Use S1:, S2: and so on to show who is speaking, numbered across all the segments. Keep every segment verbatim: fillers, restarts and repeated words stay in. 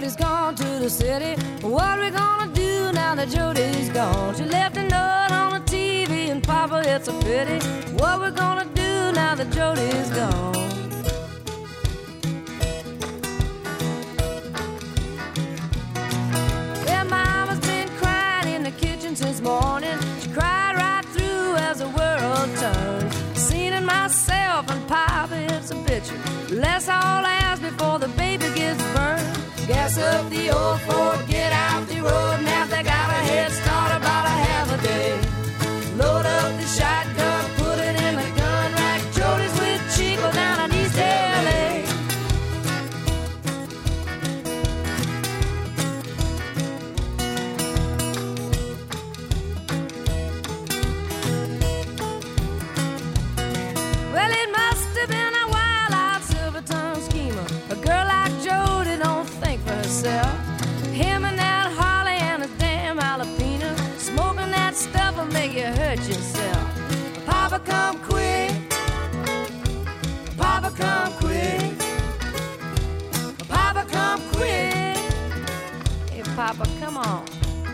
S1: Jody's gone to the city. What we gonna do now that Jody's gone? She left a note on the T V, and Papa, it's a pity. What we gonna do now that Jody's gone? Yeah, Mama's been crying in the kitchen since morning. She cried right through as the world turned. Seen it myself, and Papa, it's a bitchin'. Let's all ask before the baby gets burned. Gas up the old Ford, get out the road. Now they got a head start about a half a day. Load up the shotgun, put it in the gun rack. Jody's with Chico down in East L A. Well, it must have been a wild-eyed silver-tongued schemer. A girl like Jody don't think for herself. Him and that Harley and his damn jalapeno, smoking that stuff will make you hurt yourself. Papa, come quick. Papa, come quick. Papa, come quick. Hey, Papa, come on.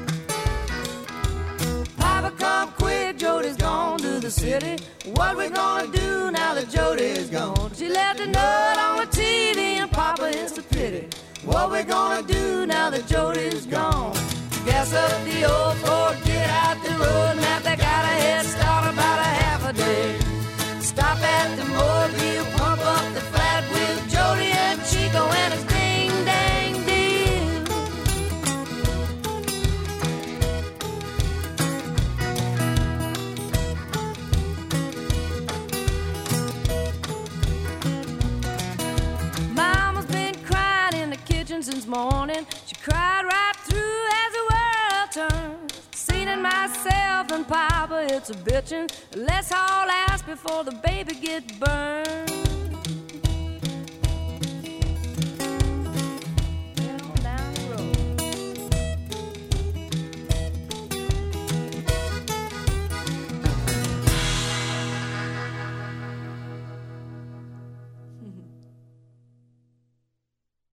S1: Papa, come quick. Jody's gone to the city. What we gonna do now that Jody's gone? She left a note on the T V, and Papa, it's a pity. What we gonna do now that Jody's gone? Gas up the old Ford, get out the road. Now they got a head start about a half a day. Stop at the Mobile, pump up the flat with Jody and Chico and his ding dang deal. Mama's been crying in the kitchen since morning. She cried right through as the world turned. Seen it myself, and Papa, it's a bitchin'. Let's all ask before the baby gets burned.